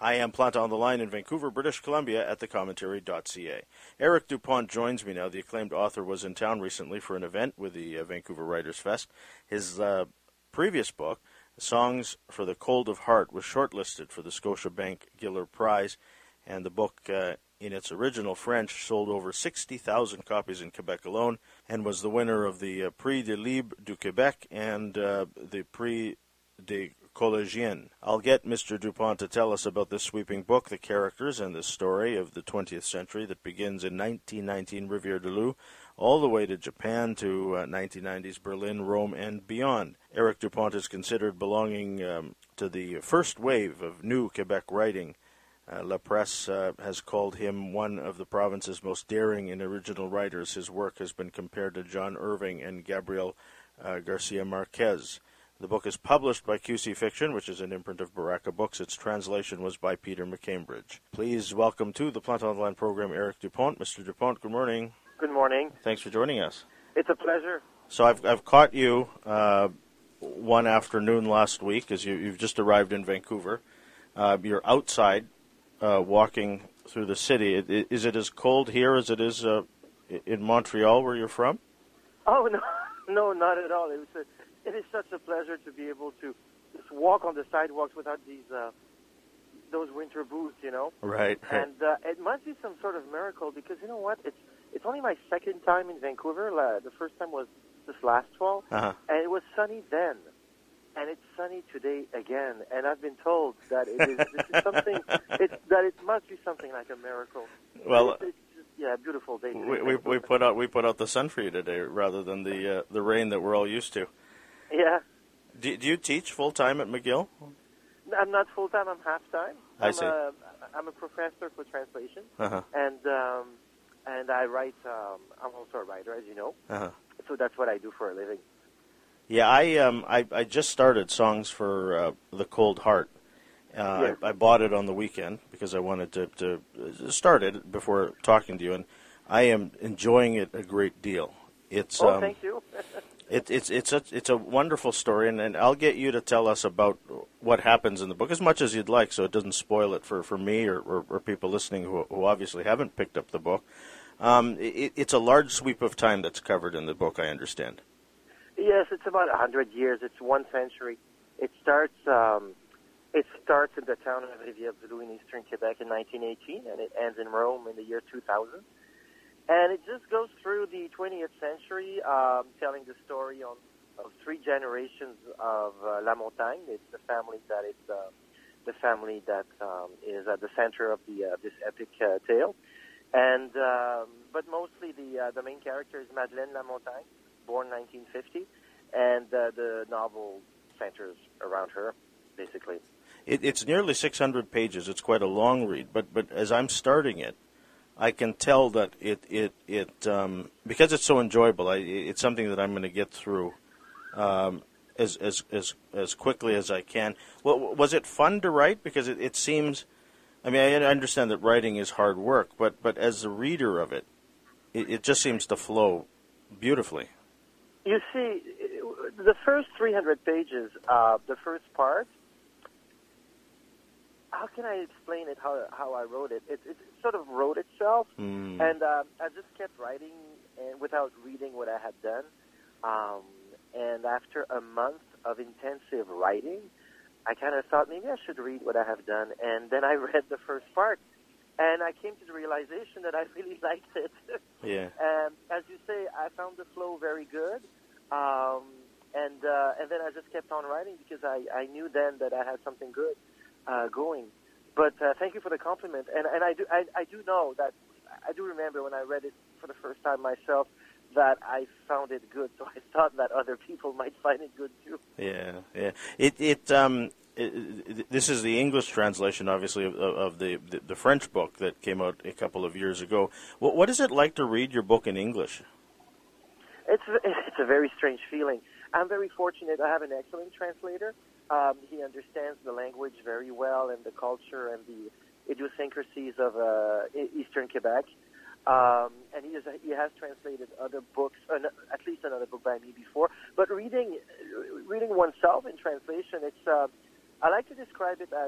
I am Planta on the Line in Vancouver, British Columbia at thecommentary.ca. Eric Dupont joins me now. The acclaimed author was in town recently for an event with the Vancouver Writers Fest. His previous book, Songs for the Cold of Heart, was shortlisted for the Scotiabank Giller Prize, and the book, in its original French, sold over 60,000 copies in Quebec alone and was the winner of the Prix de Libre du Québec and the Prix des Collégiens. I'll get Mr. Dupont to tell us about this sweeping book, the characters, and the story of the 20th century that begins in 1919 Rivière-du-Loup, all the way to Japan to 1990s Berlin, Rome, and beyond. Eric Dupont is considered belonging to the first wave of new Quebec writing. La Presse has called him one of the province's most daring and original writers. His work has been compared to John Irving and Gabriel Garcia Marquez. The book is published by QC Fiction, which is an imprint of Baraka Books. Its translation was by Peter McCambridge. Please welcome to the Planta on the Line program Eric Dupont. Mr. Dupont, good morning. Good morning. Thanks for joining us. It's a pleasure. So I've caught you one afternoon last week as you've just arrived in Vancouver. You're outside walking through the city. Is it as cold here as it is in Montreal, where you're from? Oh, no, not at all. It is such a pleasure to be able to just walk on the sidewalks without those winter boots, you know. Right. And it must be some sort of miracle because you know what? It's only my second time in Vancouver. The first time was this last fall, and it was sunny then, and it's sunny today again. And I've been told that this is something. That it must be something like a miracle. Well. Yeah, beautiful day today. We put out the sun for you today rather than the rain that we're all used to. Yeah. Do you teach full time at McGill? I'm not full time. I'm half time. I see. I'm a professor for translation, and I write. I'm also a writer, as you know. So that's what I do for a living. Yeah, I just started Songs for the Cold Heart. Yes. I bought it on the weekend because I wanted to start it before talking to you, and I am enjoying it a great deal. It's thank you. It's a wonderful story, and I'll get you to tell us about what happens in the book as much as you'd like, so it doesn't spoil it for me or people listening who obviously haven't picked up the book. It's a large sweep of time that's covered in the book, I understand. Yes, it's about 100 years. It's 1 century. It starts in the town of Rivière-du-Loup in eastern Quebec in 1918, and it ends in Rome in the year 2000. And it just goes through the 20th century, telling the story of 3 generations of La Montagne. It's the family that is is at the center of this epic tale. And but mostly the main character is Madeleine La Montagne, born 1950, and the novel centers around her, basically. It's nearly 600 pages. It's quite a long read, but as I'm starting it, I can tell that it because it's so enjoyable. It's something that I'm going to get through as quickly as I can. Well, was it fun to write? Because it seems, I mean, I understand that writing is hard work, but as a reader of it, it just seems to flow beautifully. You see, the first 300 pages, the first part. How can I explain it? How I wrote it? It sort of wrote itself, and I just kept writing and without reading what I had done. And after a month of intensive writing, I kind of thought maybe I should read what I have done. And then I read the first part, and I came to the realization that I really liked it. Yeah. And as you say, I found the flow very good. And then I just kept on writing because I knew then that I had something good going. But thank you for the compliment. And I do know that I do remember when I read it for the first time myself that I found it good. So I thought that other people might find it good too. Yeah. This is the English translation, obviously, of the French book that came out a couple of years ago. What is it like to read your book in English? It's a very strange feeling. I'm very fortunate. I have an excellent translator. He understands the language very well and the culture and the idiosyncrasies of Eastern Quebec. And he has translated other books, at least another book by me before. But reading oneself in translation, it's I like to describe it as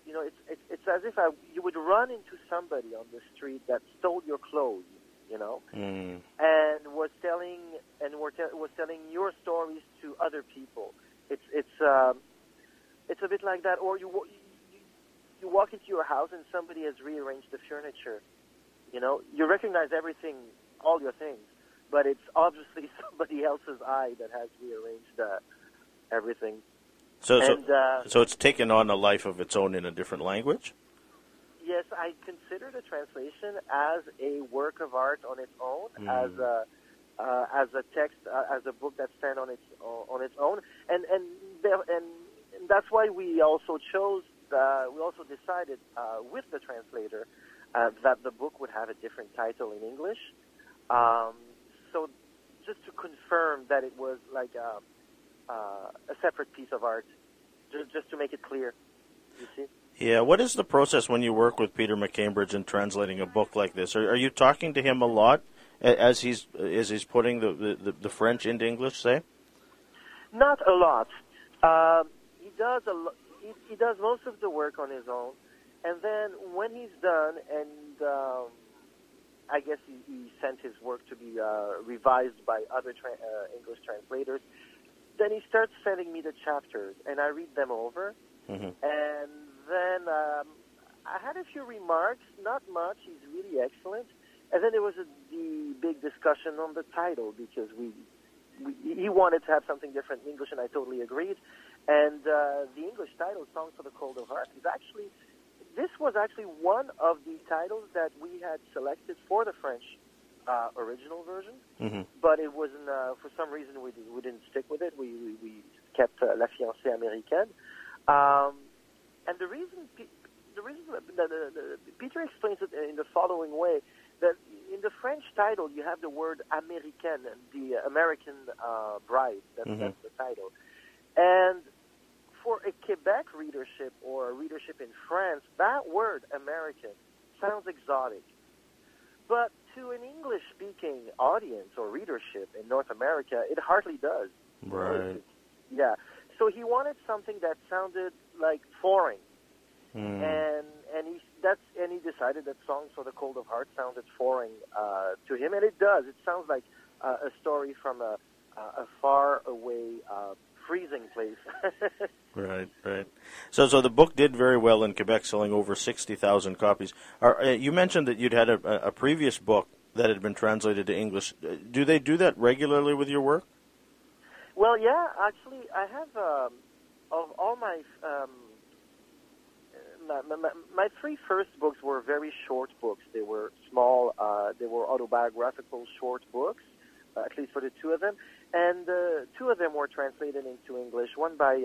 it's as if you would run into somebody on the street that stole your clothes, Mm. and was telling your stories to other people. It's a bit like that. Or you walk into your house and somebody has rearranged the furniture. You recognize everything, all your things, but it's obviously somebody else's eye that has rearranged everything. So it's taken on a life of its own in a different language? Yes, I consider the translation as a work of art on its own, as a text, as a book that stands on its own, and that's why we also decided with the translator that the book would have a different title in English. So just to confirm that it was like a separate piece of art, just to make it clear, you see? Yeah, what is the process when you work with Peter McCambridge in translating a book like this? Are you talking to him a lot as he's putting the French into English, say? Not a lot. He does he does most of the work on his own, and then when he's done, and I guess he sent his work to be revised by other English translators. Then he starts sending me the chapters, and I read them over. Mm-hmm. And then I had a few remarks, not much. He's really excellent. And then there was the big discussion on the title, because he wanted to have something different in English, and I totally agreed. And the English title, Songs for the Cold of Heart, this was actually one of the titles that we had selected for the French original version. Mm-hmm. But it wasn't, for some reason, we didn't stick with it. We kept La Fiancée Américaine. And the reason Peter explains it in the following way, that in the French title you have the word Américaine, the American bride. That's the title. And for a Quebec readership or a readership in France, that word American sounds exotic. But to an English-speaking audience or readership in North America, it hardly does. Right. Yeah. So he wanted something that sounded like foreign, and he decided that Songs for the Cold of Heart sounded foreign to him, and it does. It sounds like a story from a far away, freezing place. Right. So the book did very well in Quebec, selling over 60,000 copies. You mentioned that you'd had a previous book that had been translated to English. Do they do that regularly with your work? Well, yeah, actually, I have of all my my three first books were very short books. They were small. They were autobiographical short books, at least for the two of them. And two of them were translated into English. One by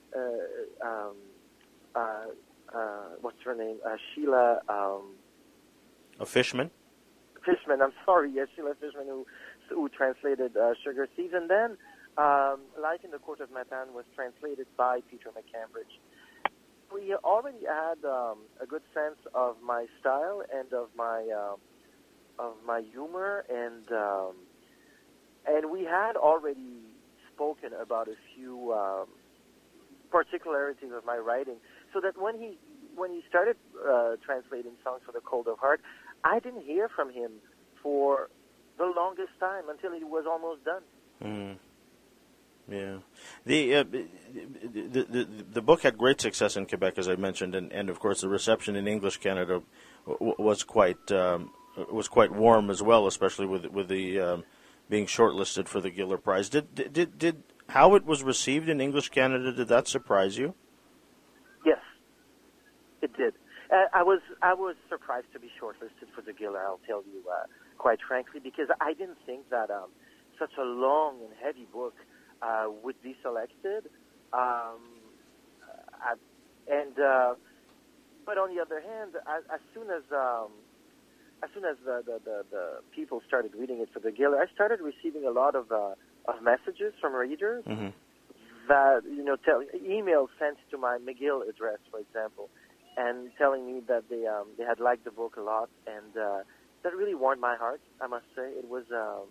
what's her name? Sheila. Fishman. Fishman. I'm sorry. Yes, Sheila Fishman, who translated Sugar Thieves, and then. Life in the Court of Matane was translated by Peter McCambridge. We already had a good sense of my style and of my humor, and we had already spoken about a few particularities of my writing. So that when he started translating Songs for the Cold of Heart, I didn't hear from him for the longest time until he was almost done. Mm. Yeah, the book had great success in Quebec, as I mentioned, and of course the reception in English Canada was quite warm as well, especially with the being shortlisted for the Giller Prize. Did how it was received in English Canada, did that surprise you? Yes, it did. I was surprised to be shortlisted for the Giller. I'll tell you quite frankly, because I didn't think that such a long and heavy book would be selected, but on the other hand, as soon as the people started reading it for the Giller, I started receiving a lot of messages from readers that emails sent to my McGill address, for example, and telling me that they had liked the book a lot, and that really warmed my heart. I must say, it was.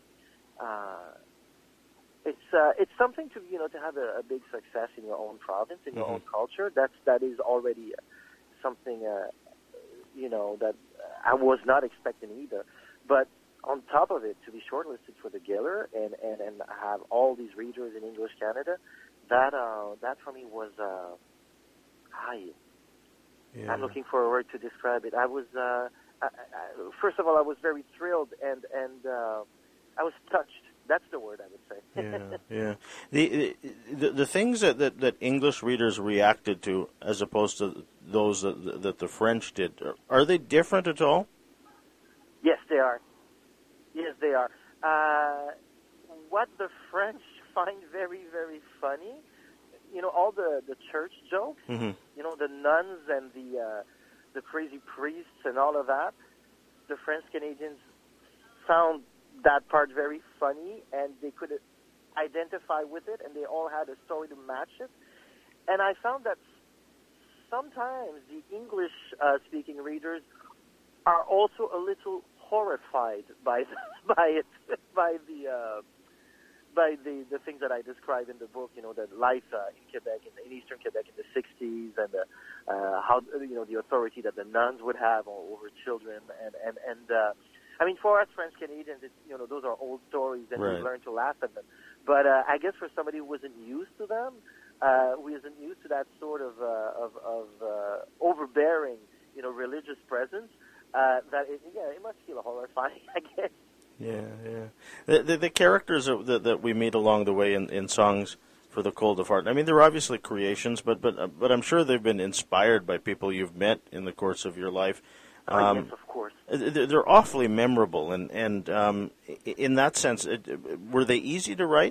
It's something to have a big success in your own province, in your own culture. That is already something, that I was not expecting either. But on top of it, to be shortlisted for the Giller and have all these readers in English Canada, that for me was high. Yeah. I'm looking for a word to describe it. I was first of all, I was very thrilled and I was touched. That's the word I would Yeah, say. yeah. The things that English readers reacted to, as opposed to those that the French did, are they different at all? Yes, they are. Yes, they are. What the French find very, very funny, all the church jokes, Mm-hmm. The nuns and the crazy priests and all of that. The French Canadians found that part very funny, and they could identify with it, and they all had a story to match it. And I found that sometimes the English-speaking readers are also a little horrified by the things that I describe in the book. The life in Quebec, in Eastern Quebec in the '60s, and how the authority that the nuns would have over children, and I mean, for us French Canadians, those are old stories, and Right. we learn to laugh at them. But I guess for somebody who wasn't used to them, who isn't used to that sort of overbearing, religious presence, that it must feel horrifying, I guess. Yeah, yeah. The characters that we meet along the way in Songs for the Cold of Heart, I mean, they're obviously creations, but I'm sure they've been inspired by people you've met in the course of your life. Yes, of course. They're awfully memorable, and in that sense, were they easy to write?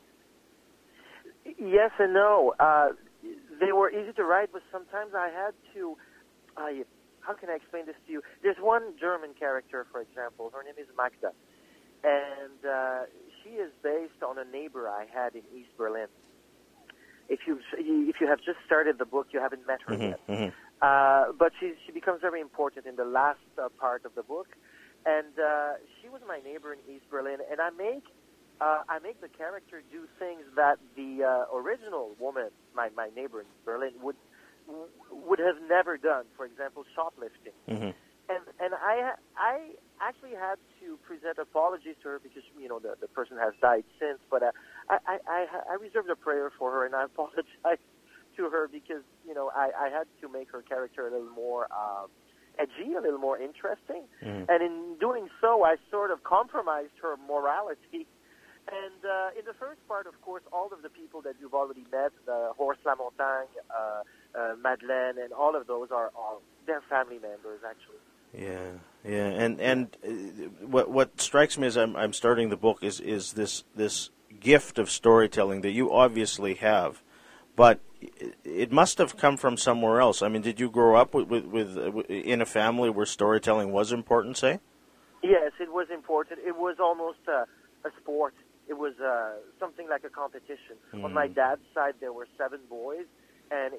Yes and no. They were easy to write, but sometimes I had to. How can I explain this to you? There's one German character, for example. Her name is Magda, and she is based on a neighbor I had in East Berlin. If you have just started the book, you haven't met her yet. Mm-hmm. But she becomes very important in the last part of the book, and she was my neighbor in East Berlin, and I make the character do things that the original woman, my neighbor in Berlin, would have never done. For example, shoplifting. Mm-hmm. And I actually had to present apologies to her because the person has died since. But I reserved a prayer for her, and I apologized to her because I had to make her character a little more edgy, a little more interesting. Mm-hmm. And in doing so, I sort of compromised her morality. And in the first part, of course, all of the people that you've already met, the Horst Lamontagne, Madeleine, and all of those are they're family members, actually. Yeah, yeah, and what strikes me as I'm starting the book is this gift of storytelling that you obviously have, but it must have come from somewhere else. I mean, did you grow up with in a family where storytelling was important, say? Yes, it was important. It was almost a sport. It was something like a competition. Mm. On my dad's side, there were 7 boys, and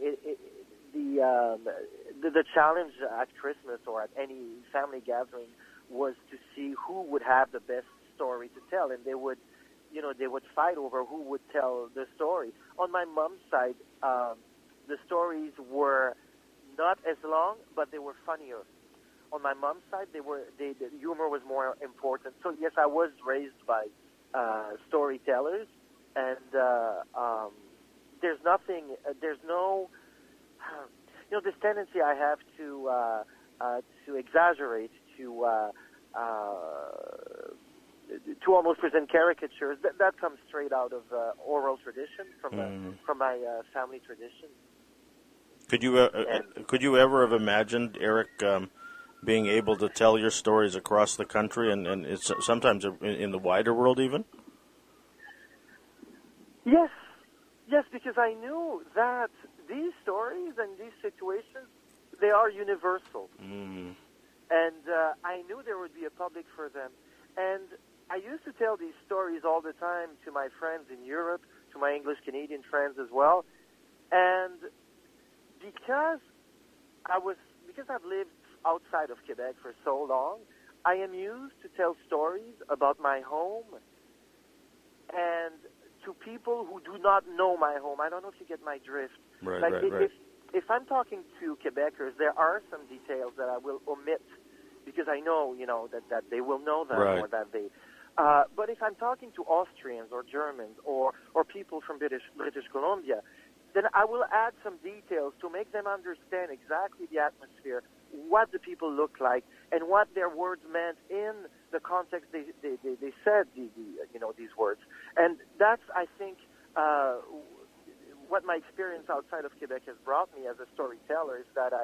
the challenge at Christmas or at any family gathering was to see who would have the best story to tell, and they would fight over who would tell the story. On my mom's side, the stories were not as long, but they were funnier. On my mom's side, the humor was more important. So yes, I was raised by storytellers, and there's no this tendency I have to exaggerate, to almost present caricatures. That comes straight out of oral tradition from my family tradition. Could you ever have imagined, Eric, being able to tell your stories across the country and it's sometimes in the wider world even? Yes, because I knew that these stories and these situations, they are universal. Mm. And I knew there would be a public for them. And I used to tell these stories all the time to my friends in Europe, to my English-Canadian friends as well. And because I've lived outside of Quebec for so long, I am used to tell stories about my home and to people who do not know my home. I don't know if you get my drift. Right, like right. if I'm talking to Quebecers, there are some details that I will omit because I know, that they will know them Right. or that they. But if I'm talking to Austrians or Germans or people from British Columbia, then I will add some details to make them understand exactly the atmosphere, what the people look like, and what their words meant in the context they said these words. And that's, I think, what my experience outside of Quebec has brought me as a storyteller is that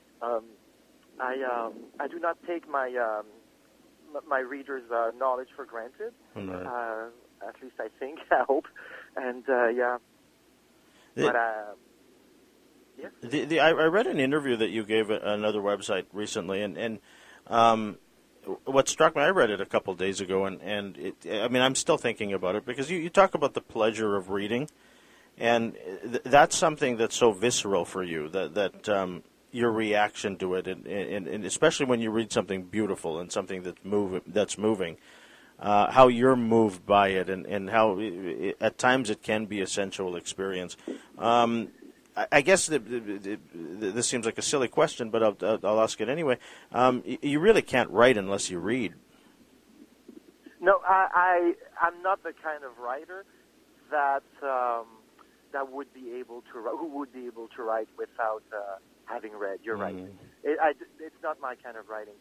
I do not take my readers' knowledge for granted. Right. At least I think, I hope, and yeah. But yeah. I read an interview that you gave at another website recently, and what struck me, I read it a couple of days ago, and I'm still thinking about it because you talk about the pleasure of reading, and that's something that's so visceral for you that your reaction to it, and especially when you read something beautiful and something that's moving. How you're moved by it, and how at times it can be a sensual experience. I guess this seems like a silly question, but I'll ask it anyway. You really can't write unless you read. No, I'm not the kind of writer that would be able to who would be able to write without having read. You're right. It's not my kind of writing.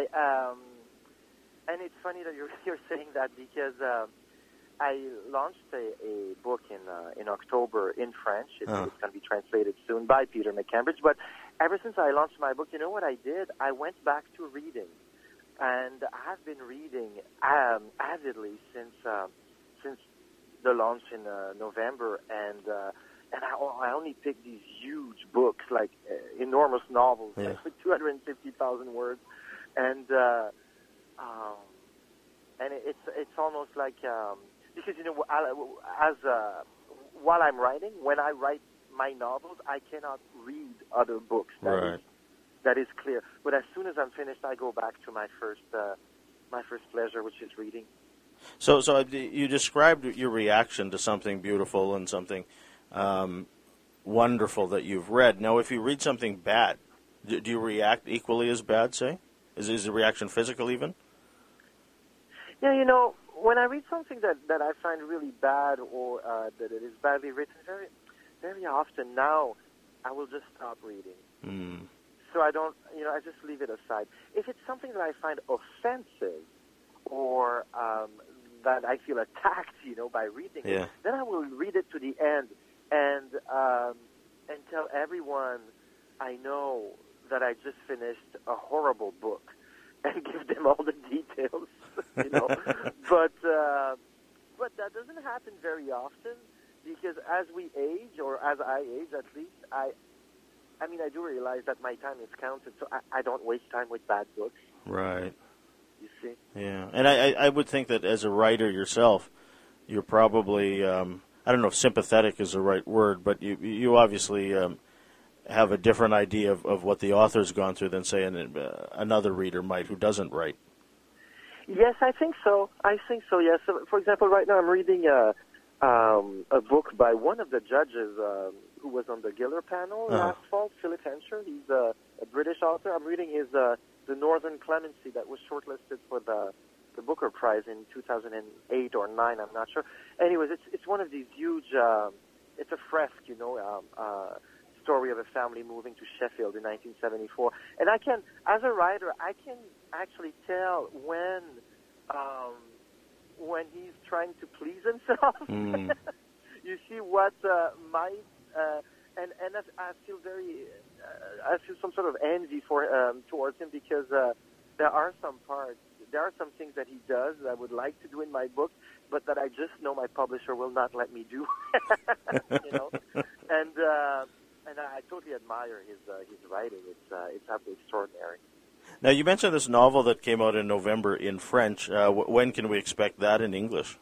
And it's funny that you're saying that because I launched a book in October in French. It's going to be translated soon by Peter McCambridge. But ever since I launched my book, you know what I did? I went back to reading, and I've been reading avidly since the launch in November. And I only picked these huge books, like enormous novels, like 250,000 words, and it's almost like because while I'm writing, when I write my novels, I cannot read other books. That is clear. But as soon as I'm finished, I go back to my first pleasure, which is reading. So you described your reaction to something beautiful and something wonderful that you've read. Now, if you read something bad, do you react equally as bad, say? Is the reaction physical even? Yeah, when I read something that I find really bad or that it is badly written, very, very often now I will just stop reading. So I don't, I just leave it aside. If it's something that I find offensive or that I feel attacked, by reading it, then I will read it to the end and tell everyone I know that I just finished a horrible book and give them all the details, But that doesn't happen very often because as we age, or as I age at least, I do realize that my time is counted, so I don't waste time with bad books. Right. You see? Yeah, and I would think that as a writer yourself, you're probably, I don't know if sympathetic is the right word, but you obviously have a different idea of what the author's gone through than, say, another reader might who doesn't write. Yes, I think so. Yes. So, for example, right now I'm reading a book by one of the judges who was on the Giller panel last fall, Philip Hensher. He's a British author. I'm reading his The Northern Clemency that was shortlisted for the Booker Prize in 2008 or 9. I'm not sure. Anyways, it's one of these huge. It's a fresque, story of a family moving to Sheffield in 1974. And as a writer, I can actually tell when he's trying to please himself. You see what might, and I feel I feel some sort of envy towards him because there are some things that he does that I would like to do in my book, but that I just know my publisher will not let me do. And I totally admire his writing. It's absolutely extraordinary. Now, you mentioned this novel that came out in November in French. When can we expect that in English?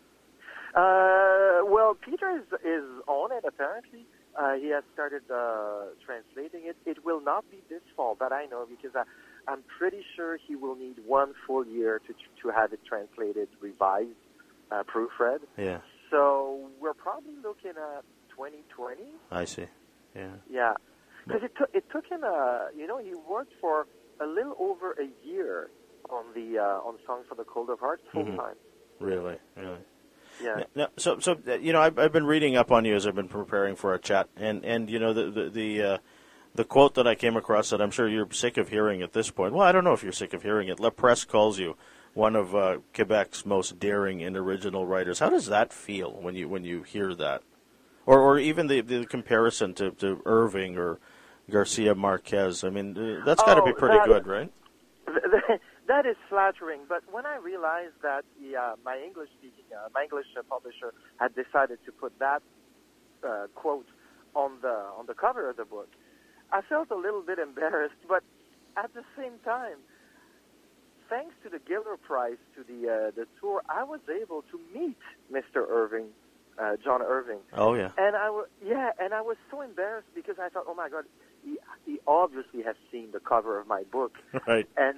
Well, Peter is on it, apparently. He has started translating it. It will not be this fall, that I know, because I'm pretty sure he will need 1 full year to have it translated, revised, proofread. Yeah. So we're probably looking at 2020. I see. Yeah. Yeah. Because it took him he worked for a little over a year on the on Songs for the Cold of Heart full time. Really. Yeah. Now, so I've been reading up on you as I've been preparing for a chat, and the quote that I came across that I'm sure you're sick of hearing at this point. Well, I don't know if you're sick of hearing it. La Presse calls you one of Quebec's most daring and original writers. How does that feel when you hear that, or even the comparison to Irving or Garcia Marquez? I mean, that's got to be pretty good, right? That is flattering, but when I realized that my English publisher had decided to put that quote on the cover of the book, I felt a little bit embarrassed. But at the same time, thanks to the Giller Prize, to the tour, I was able to meet Mr. Irving, John Irving. Oh yeah. And I was so embarrassed because I thought, oh my God, he obviously has seen the cover of my book, right? And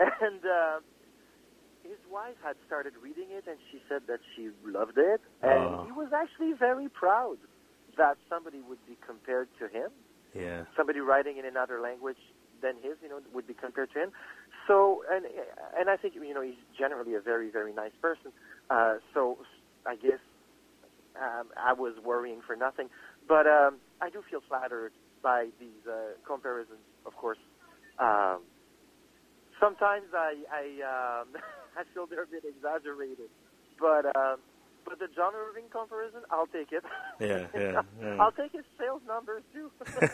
his wife had started reading it, and she said that she loved it, and he was actually very proud that somebody would be compared to him. Yeah. Somebody writing in another language than his, would be compared to him. So, and I think, he's generally a very, very nice person. So I guess I was worrying for nothing. But I do feel flattered by these comparisons, of course. Sometimes I feel they're a bit exaggerated, but the John Irving comparison, I'll take it. Yeah. I'll take his sales numbers too.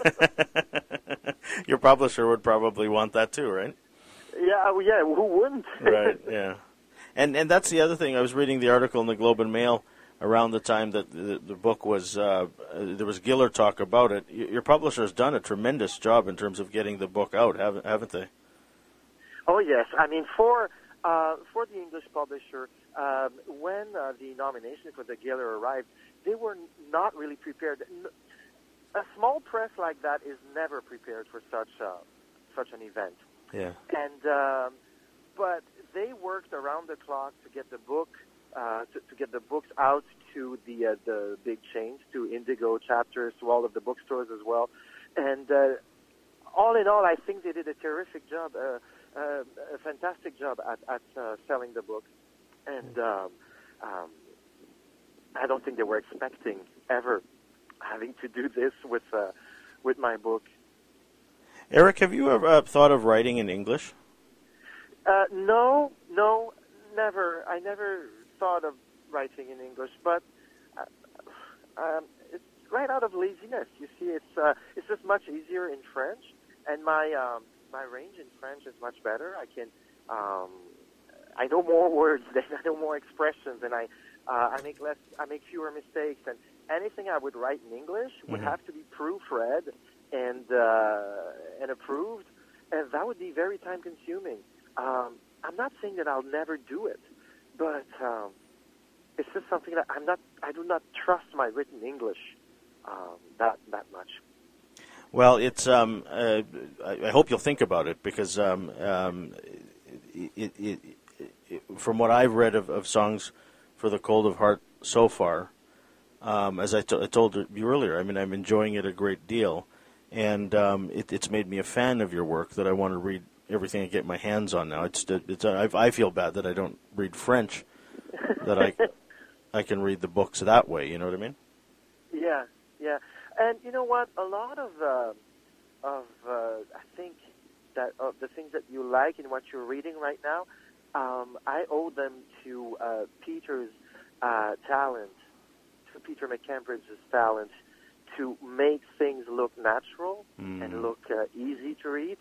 Your publisher would probably want that too, right? Yeah. Who wouldn't? Right. Yeah. And that's the other thing. I was reading the article in the Globe and Mail around the time that the book was, there was Giller talk about it. Your publisher has done a tremendous job in terms of getting the book out, haven't they? Oh yes, I mean for the English publisher, when the nomination for the Giller arrived, they were not really prepared. A small press like that is never prepared for such an event. Yeah. And but they worked around the clock to get the book to get the books out to the big chains, to Indigo chapters, to all of the bookstores as well. And all in all, I think they did a terrific job. A fantastic job at selling the book, and I don't think they were expecting ever having to do this with my book. Eric, have you ever thought of writing in English? No, never. I never thought of writing in English, but it's right out of laziness. You see, it's just much easier in French, and my range in French is much better. I know more words, I know more expressions, and I make fewer mistakes. And anything I would write in English would have to be proofread and approved, and that would be very time consuming. I'm not saying that I'll never do it, but it's just something that I do not trust my written English that much. Well, it's. I hope you'll think about it because from what I've read of Songs for the Cold of Heart so far, as I told you earlier, I mean, I'm enjoying it a great deal, and it's made me a fan of your work that I want to read everything I get my hands on now. I feel bad that I don't read French, that I can read the books that way. You know what I mean? Yeah. And you know what? A lot of I think that of the things that you like in what you're reading right now, I owe them to Peter's talent, to Peter McCambridge's talent to make things look natural and look easy to read.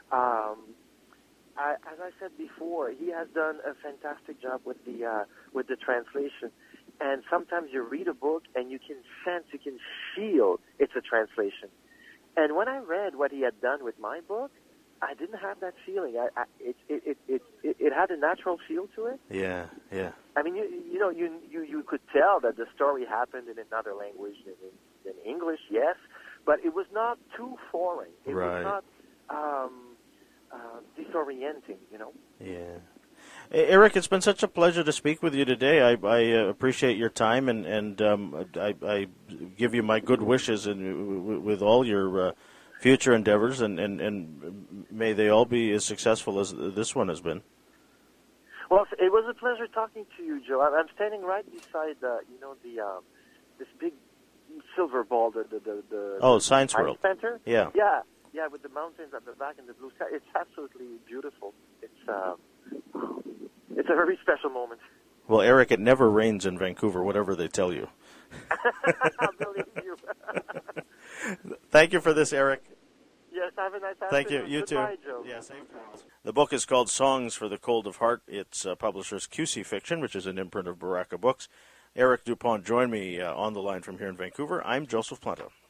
As I said before, he has done a fantastic job with the translation. And sometimes you read a book and you can sense, you can feel it's a translation. And when I read what he had done with my book, I didn't have that feeling. It had a natural feel to it. Yeah. I mean, you could tell that the story happened in another language than English, yes, but it was not too foreign. It was not disorienting, Yeah. Eric, it's been such a pleasure to speak with you today. I appreciate your time, and I give you my good wishes and with all your future endeavors, and may they all be as successful as this one has been. Well, it was a pleasure talking to you, Joe. I'm standing right beside, this big silver ball, the Science World Center. Yeah, with the mountains at the back and the blue sky. It's absolutely beautiful. It's a very special moment. Well, Eric, it never rains in Vancouver, whatever they tell you. I believe you. Thank you for this, Eric. Yes, have a nice afternoon. Thank you. You Goodbye, too. Joe. Yeah, same to you. The book is called Songs for the Cold of Heart. It's publisher's QC Fiction, which is an imprint of Baraka Books. Eric Dupont joined me on the line from here in Vancouver. I'm Joseph Planta.